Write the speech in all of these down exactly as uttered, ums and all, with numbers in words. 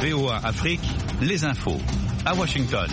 V O A Afrique, les infos. À Washington.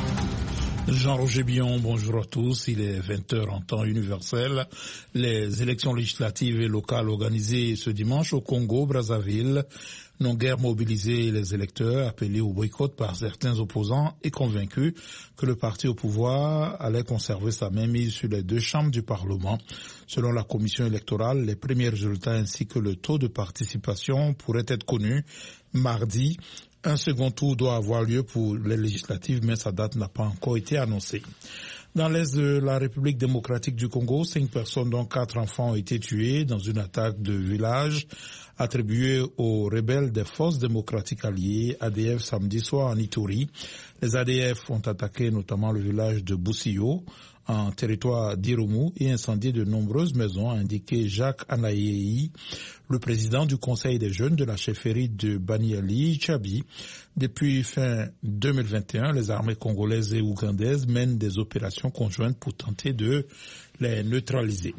Jean-Roger Billon, bonjour à tous. Il est vingt heures en temps universel. Les élections législatives et locales organisées ce dimanche au Congo, Brazzaville, n'ont guère mobilisé les électeurs appelés au boycott par certains opposants et convaincus que le parti au pouvoir allait conserver sa mainmise sur les deux chambres du Parlement. Selon la commission électorale, les premiers résultats ainsi que le taux de participation pourraient être connus mardi. Un second tour doit avoir lieu pour les législatives, mais sa date n'a pas encore été annoncée. Dans l'est de la République démocratique du Congo, cinq personnes dont quatre enfants ont été tués dans une attaque de village attribuée aux rebelles des forces démocratiques alliées A D F samedi soir en Ituri. Les A D F ont attaqué notamment le village de Boussio en territoire d'Irumu et incendié de nombreuses maisons, a indiqué Jacques Anaïei, le président du conseil des jeunes de la chefferie de Baniali, Tchabi. Depuis fin deux mille vingt et un, les armées congolaises et ougandaises mènent des opérations conjointes pour tenter de les neutraliser.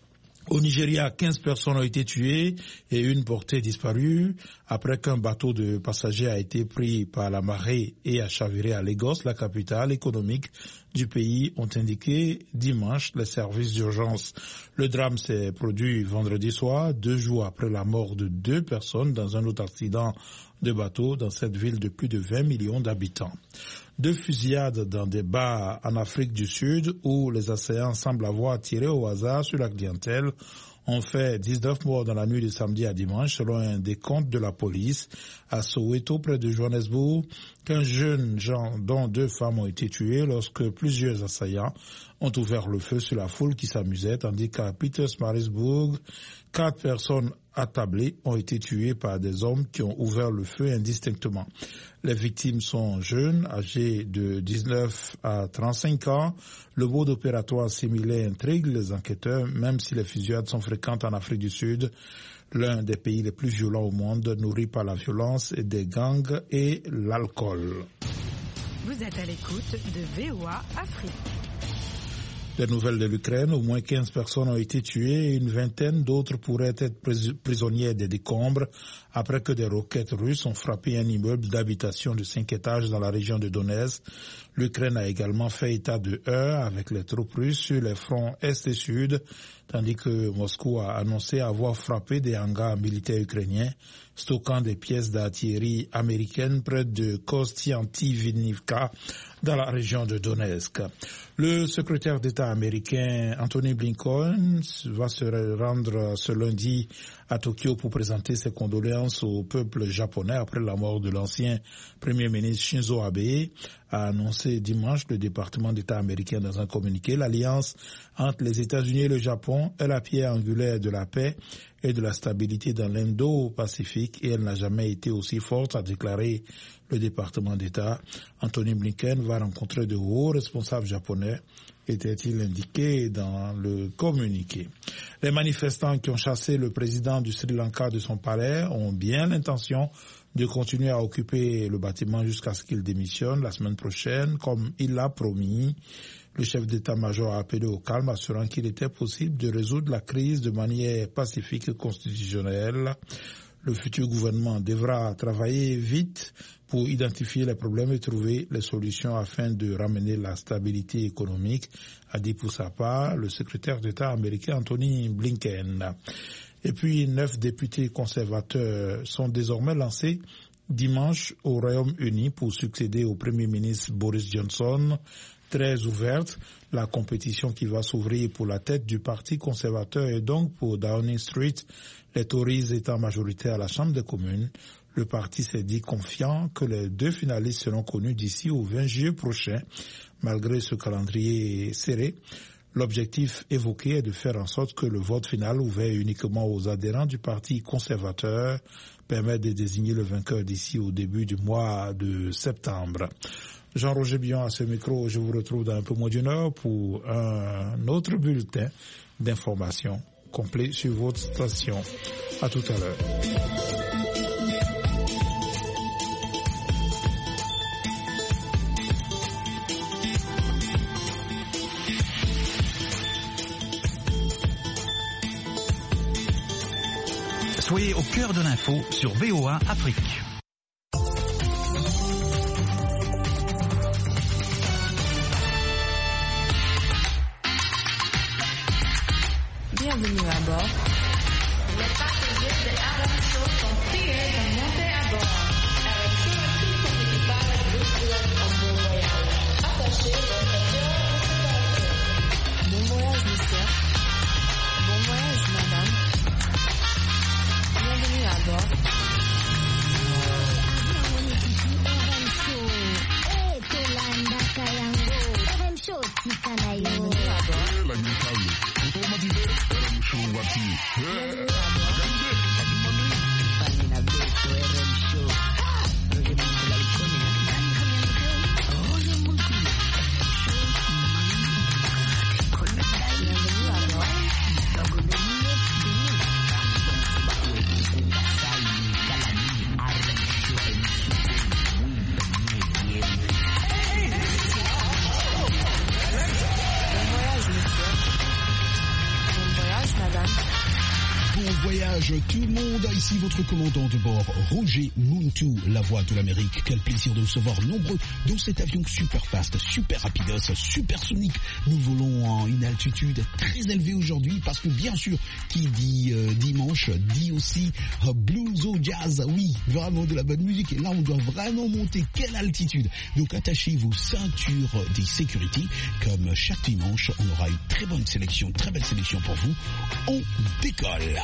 Au Nigeria, quinze personnes ont été tuées et une portée disparue après qu'un bateau de passagers a été pris par la marée et a chaviré à Lagos, la capitale économique du pays, ont indiqué dimanche les services d'urgence. Le drame s'est produit vendredi soir, deux jours après la mort de deux personnes dans un autre accident de bateau dans cette ville de plus de vingt millions d'habitants. Deux fusillades dans des bars en Afrique du Sud où les assaillants semblent avoir tiré au hasard sur la clientèle ont fait dix-neuf morts dans la nuit de samedi à dimanche, selon un décompte de la police. À Soweto, près de Johannesburg, quinze jeunes gens, dont deux femmes, ont été tués lorsque plusieurs assaillants ont ouvert le feu sur la foule qui s'amusait, tandis qu'à Pietersmaritzburg, quatre personnes attablées ont été tuées par des hommes qui ont ouvert le feu indistinctement. Les victimes sont jeunes, âgés de dix-neuf à trente-cinq ans. Le mode opératoire similaire intrigue les enquêteurs, même si les fusillades sont fréquentes en Afrique du Sud, l'un des pays les plus violents au monde, nourri par la violence et des gangs et l'alcool. Vous êtes à l'écoute de V O A Afrique. Les nouvelles de l'Ukraine, au moins quinze personnes ont été tuées et une vingtaine d'autres pourraient être prisonnières des décombres après que des roquettes russes ont frappé un immeuble d'habitation de cinq étages dans la région de Donetsk. L'Ukraine a également fait état de heurts avec les troupes russes sur les fronts est et sud, tandis que Moscou a annoncé avoir frappé des hangars militaires ukrainiens stockant des pièces d'artillerie américaines près de Kostiantivivka dans la région de Donetsk. Le secrétaire d'État américain Anthony Blinken va se rendre ce lundi à Tokyo pour présenter ses condoléances au peuple japonais après la mort de l'ancien Premier ministre Shinzo Abe, a annoncé dimanche le département d'État américain dans un communiqué. L'alliance entre les États-Unis et le Japon est la pierre angulaire de la paix et de la stabilité dans l'Indo-Pacifique et elle n'a jamais été aussi forte, a déclaré le département d'État. Anthony Blinken va rencontrer de hauts responsables japonais, était-il indiqué dans le communiqué. Les manifestants qui ont chassé le président du Sri Lanka de son palais ont bien l'intention de continuer à occuper le bâtiment jusqu'à ce qu'il démissionne la semaine prochaine, comme il l'a promis. Le chef d'état-major a appelé au calme, assurant qu'il était possible de résoudre la crise de manière pacifique et constitutionnelle. Le futur gouvernement devra travailler vite pour identifier les problèmes et trouver les solutions afin de ramener la stabilité économique, a dit pour sa part le secrétaire d'État américain Anthony Blinken. Et puis, neuf députés conservateurs sont désormais lancés dimanche au Royaume-Uni pour succéder au Premier ministre Boris Johnson. Très ouverte, la compétition qui va s'ouvrir pour la tête du Parti conservateur et donc pour Downing Street, les Tories étant majoritaires à la Chambre des communes. Le parti s'est dit confiant que les deux finalistes seront connus d'ici au vingt juillet prochain, malgré ce calendrier serré. L'objectif évoqué est de faire en sorte que le vote final, ouvert uniquement aux adhérents du Parti conservateur, permette de désigner le vainqueur d'ici au début du mois de septembre. Jean-Roger Billon à ce micro, je vous retrouve dans un peu moins d'une heure pour un autre bulletin d'information complet sur votre station. À tout à l'heure. Soyez au cœur de l'info sur V O A Afrique. Bienvenue à bord. Bienvenue à bord. Lamentable. Automatisé. R M Show Wati. Bienvenue à bord. Famina Beto, R M Show. Roger Multi la icone. Roger Multi. Bienvenue à bord. Bon voyage tout le monde, ici votre commandant de bord, Roger Muntu, la voix de l'Amérique. Quel plaisir de recevoir nombreux dans cet avion super fast, super rapidos, super sonique. Nous volons à une altitude très élevée aujourd'hui parce que bien sûr, qui dit euh, dimanche, dit aussi euh, blues au jazz. Oui, vraiment de la bonne musique. Et là, on doit vraiment monter. Quelle altitude! Donc attachez vos ceintures des sécurités. Comme chaque dimanche, on aura une très bonne sélection, très belle sélection pour vous. On décolle.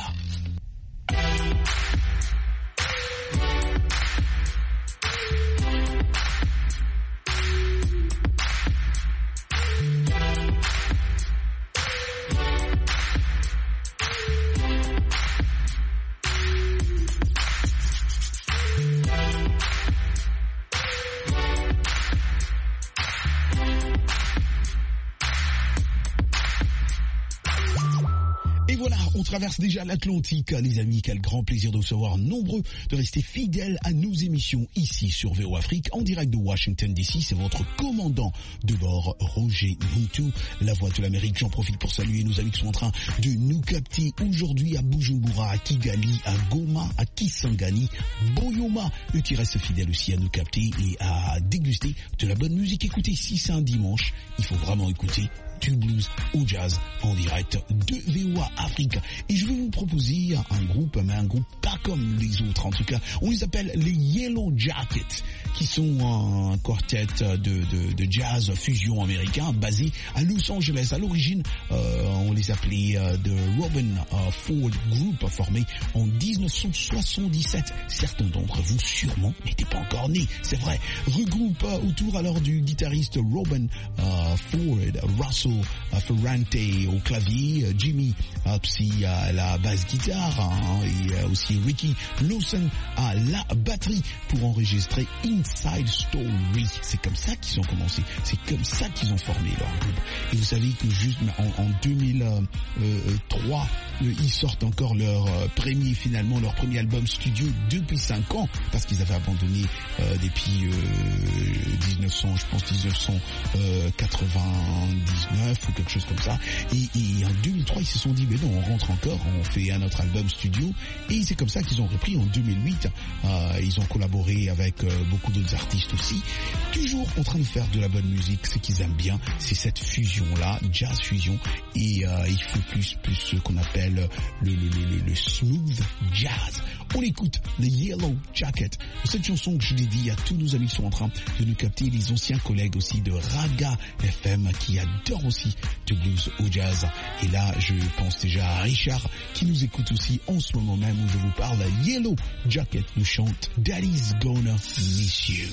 On traverse déjà l'Atlantique, les amis. Quel grand plaisir de vous savoir nombreux, de rester fidèles à nos émissions ici sur V O Afrique, en direct de Washington D C. C'est votre commandant de bord, Roger Muntu, la voix de l'Amérique. J'en profite pour saluer nos amis qui sont en train de nous capter aujourd'hui à Bujumbura, à Kigali, à Goma, à Kisangani, Boyoma. Eux qui restent fidèles aussi à nous capter et à déguster de la bonne musique. Écoutez, si c'est un dimanche, il faut vraiment écouter du blues au jazz en direct de V O A Afrique. Et je vais vous proposer un groupe, mais un groupe pas comme les autres. En tout cas, on les appelle les Yellow Jackets, qui sont un quartet de, de, de jazz fusion américain basé à Los Angeles. À l'origine, euh, on les appelait euh, The Robin euh, Ford Group, formé en dix-neuf cent soixante-dix-sept. Certains d'entre vous sûrement n'étaient pas encore nés, c'est vrai. Regroupe euh, autour alors du guitariste Robin euh, Ford, Russell euh, Ferrante au clavier, euh, Jimmy euh, Psy à la basse guitare, hein, et euh, aussi Ricky Lawson à la batterie pour enregistrer Inside Story. C'est comme ça qu'ils ont commencé, c'est comme ça qu'ils ont formé leur groupe. Et vous savez que juste en, en deux mille trois, euh, ils sortent encore leur euh, premier, finalement leur premier album studio depuis cinq ans, parce qu'ils avaient abandonné euh, depuis euh, dix-neuf cents, je pense dix-neuf cent quatre-vingt-dix-neuf ou quelque chose comme ça. Et, et en deux mille trois, ils se sont dit, mais non, on rentre encore, on fait un autre album studio. Et c'est comme ça qu'ils ont repris en deux mille huit. Euh, ils ont collaboré avec euh, beaucoup d'autres artistes aussi. Toujours en train de faire de la bonne musique. Ce qu'ils aiment bien, c'est cette fusion-là, jazz fusion. Et euh, il faut plus, plus ce qu'on appelle le, le, le, le smooth jazz. On écoute les Yellow Jackets. Cette chanson que je l'ai dit à tous nos amis qui sont en train de nous capter, les anciens collègues aussi de Raga F M qui adorent aussi de blues au jazz. Et là, je pense déjà à Richard qui nous écoute aussi en ce moment même où je vous parle. Yellow Jacket nous chante Daddy's Gonna Miss You.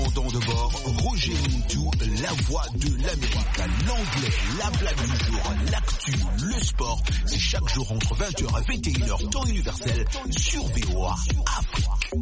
commandant de bord, Roger Muntu, la voix de l'Amérique. L'anglais, la blague du jour, l'actu, le sport, c'est chaque jour entre vingt heures et vingt et une heures, temps universel, sur V O A Afrique.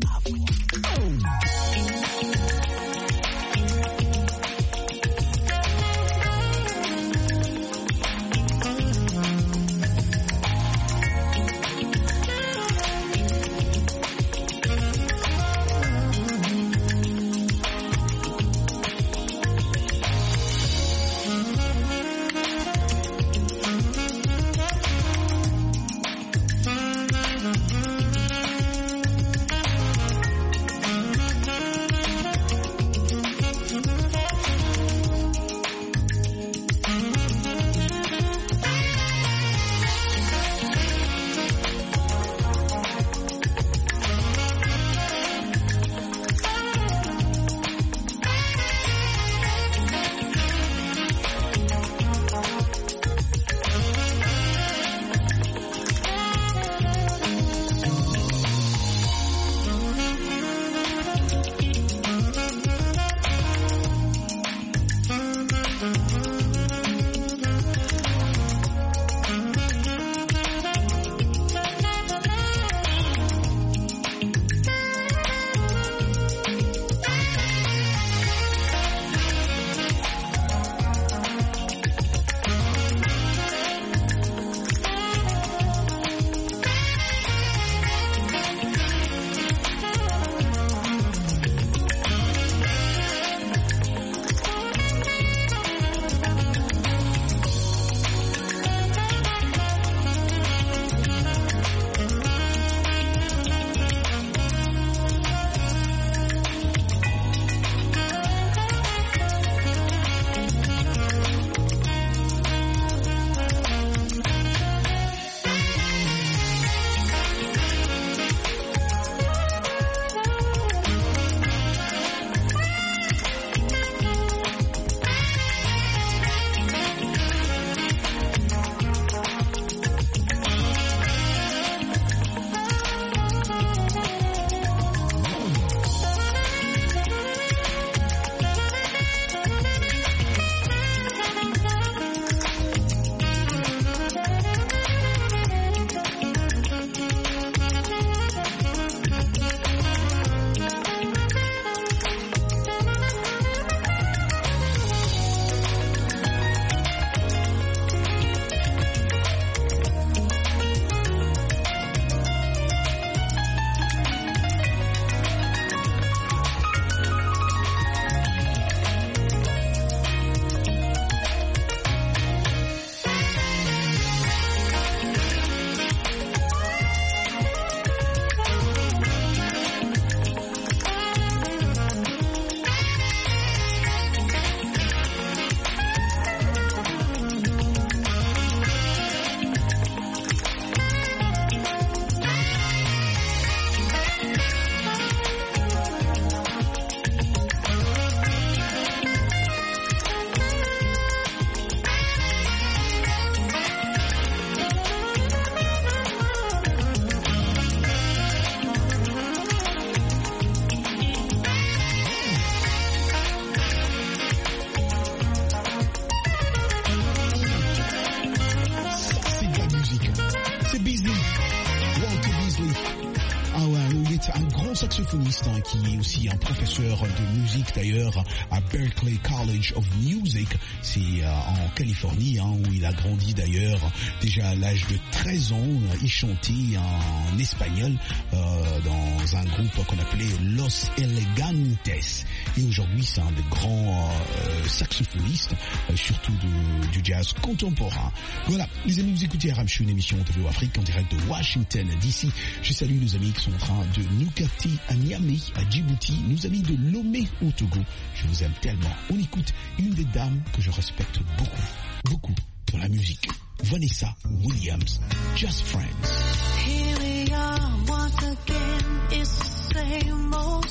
Saxophoniste hein, qui est aussi un professeur de musique d'ailleurs à Berklee College of Music, c'est euh, en Californie hein, où il a grandi d'ailleurs. Déjà à l'âge de treize ans, il chantait en espagnol euh, dans un groupe qu'on appelait Los Elegantes, et aujourd'hui c'est un des grands euh, saxophonistes, euh, surtout de, du jazz contemporain. Voilà, les amis, vous écoutez R M Show, une émission de V O Afrique en direct de Washington D C. Je salue nos amis qui sont en train de nous capter à Niamey, à Djibouti, nos amis de Lomé au Togo. Je vous aime tellement. On écoute une des dames que je respecte beaucoup, beaucoup pour la musique. Vanessa Williams, Just Friends. Here we are once again, it's the same old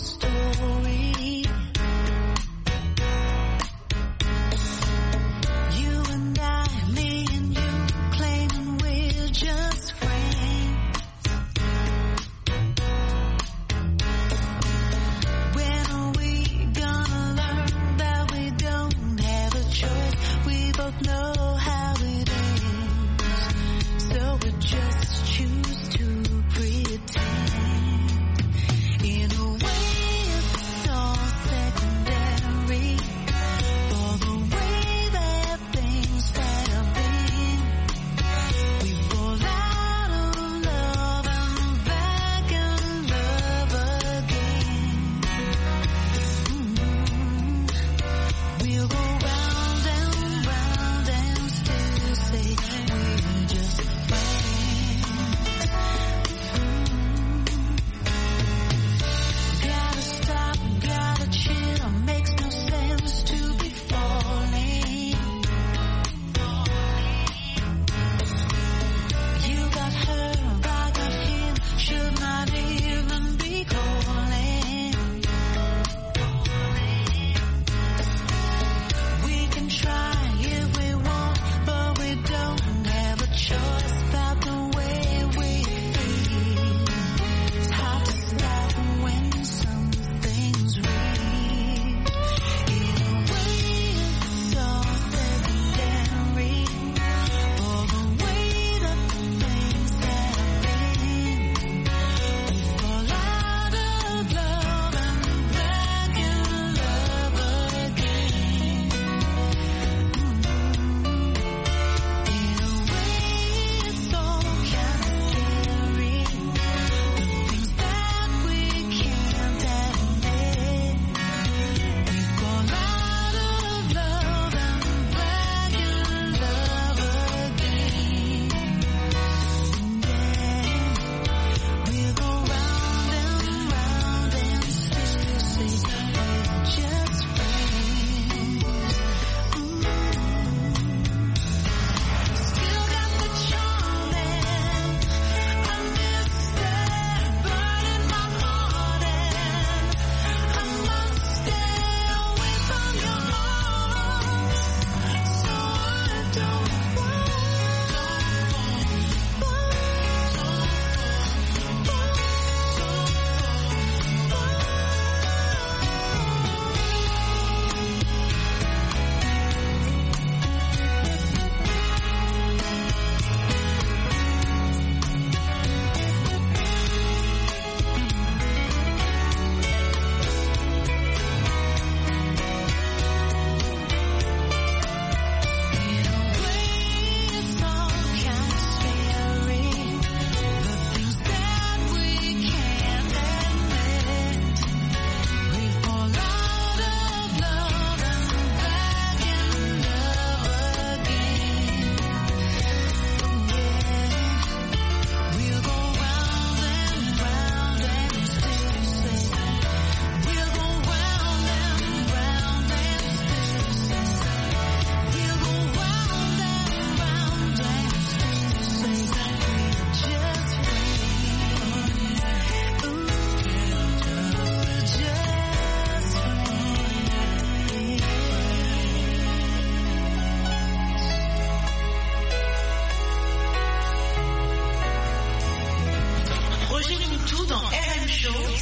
story. You and I, me and you, claiming we're just friends. When are we gonna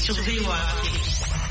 sur V O A Afrique.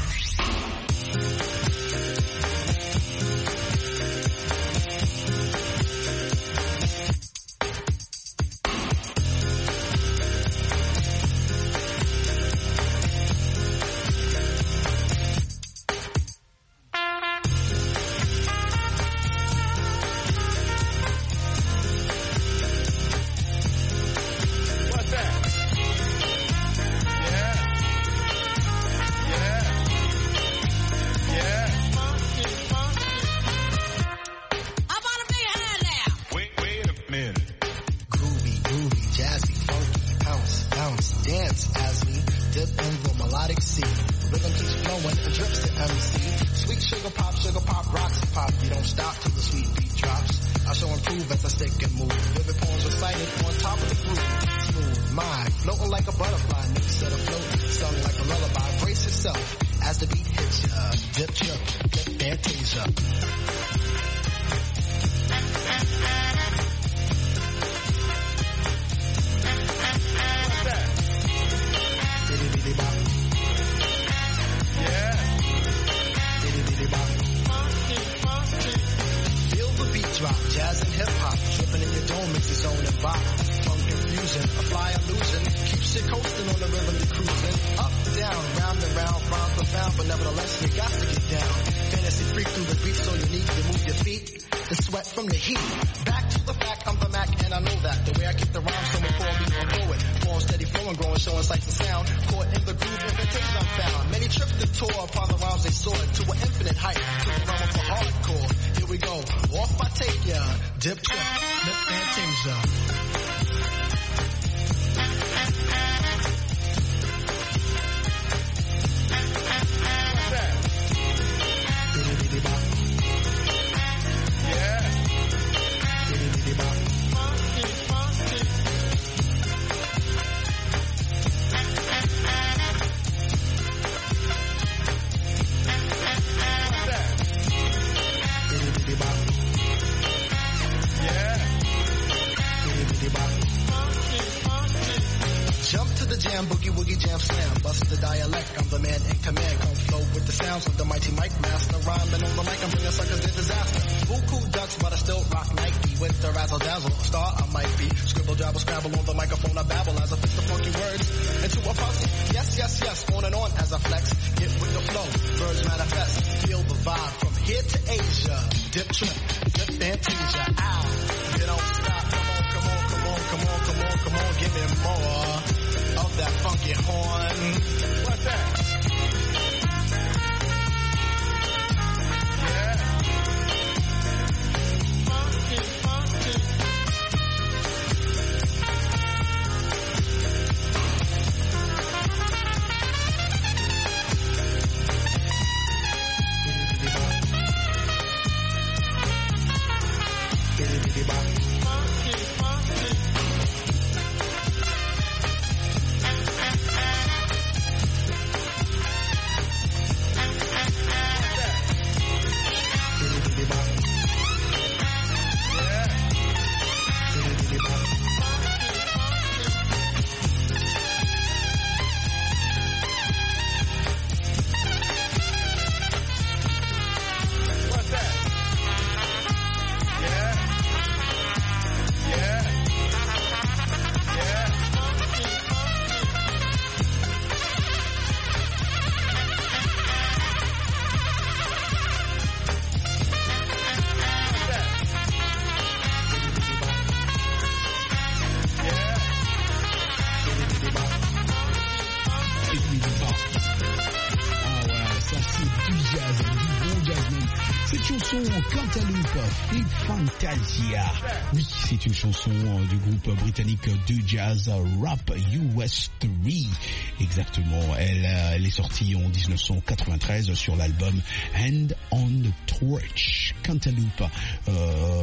Free Fantasia. Oui, c'est une chanson du groupe britannique de jazz Rap U S trois. Exactement. Elle, elle est sortie en dix-neuf cent quatre-vingt-treize sur l'album Hand on the Torch. Cantaloupe, euh,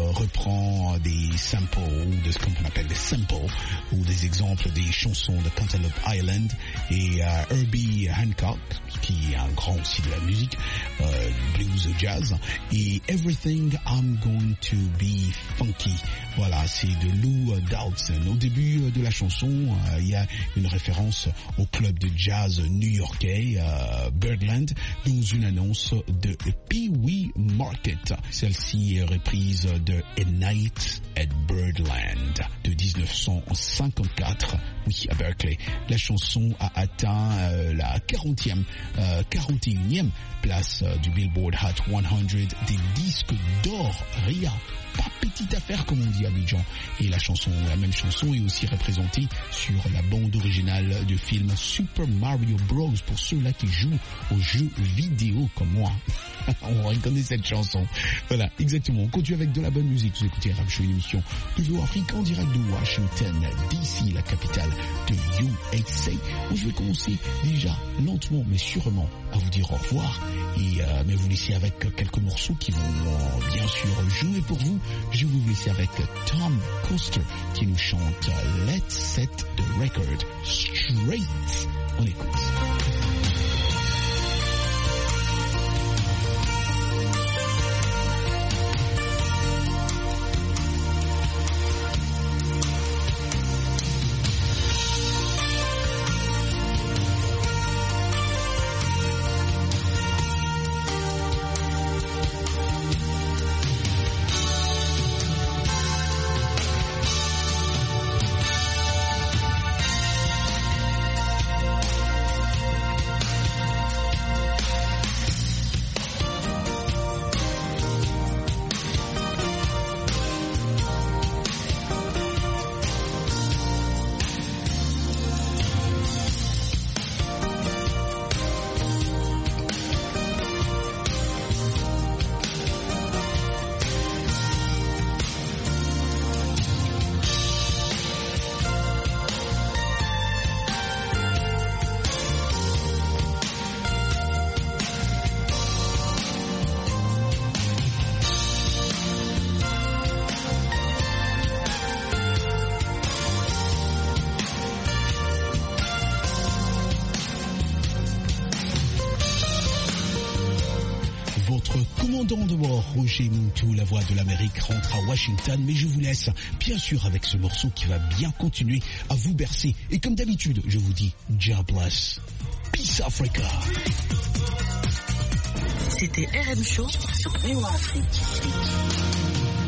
reprend des samples, ou de ce qu'on appelle des samples, ou des exemples des chansons de Cantaloupe Island, et euh, Herbie Hancock, qui est un grand aussi de la musique, euh, blues ou jazz, et Everything I'm Going to Be Funky. Voilà, c'est de Lou Dowdson. Au début de la chanson, euh, il y a une référence au club de jazz new-yorkais euh, Birdland dans une annonce de Pee-wee Market. Celle-ci est reprise de A Night at Birdland de dix-neuf cent cinquante-quatre, oui, à Berkeley. La chanson a atteint euh, la quarantième, euh, quarante et unième place euh, du Billboard Hot cent des disques d'or. Ria, pas petite affaire comme on dit à Abidjan. Et la chanson, la même chanson est aussi représentée sur la bande originale du film Super Mario Bros. Pour ceux-là qui jouent aux jeux vidéo comme moi. On reconnaît cette chanson. Voilà, exactement. On continue avec de la bonne musique. Vous écoutez Rap Show, une émission de V O Afrique en direct de Washington, D C, la capitale de U S A. Où je vais commencer déjà lentement mais sûrement à vous dire au revoir et euh, mais vous laisser avec quelques morceaux qui vont euh, bien sûr jouer pour vous. Je vais vous laisser avec Tom Coster qui nous chante Let's Set the Record Straight. On écoute. Commandant de bord, Roger Muntu, la voix de l'Amérique, rentre à Washington, mais je vous laisse bien sûr avec ce morceau qui va bien continuer à vous bercer. Et comme d'habitude, je vous dis, God bless. Peace Africa. C'était R M Show sur V O Afrique.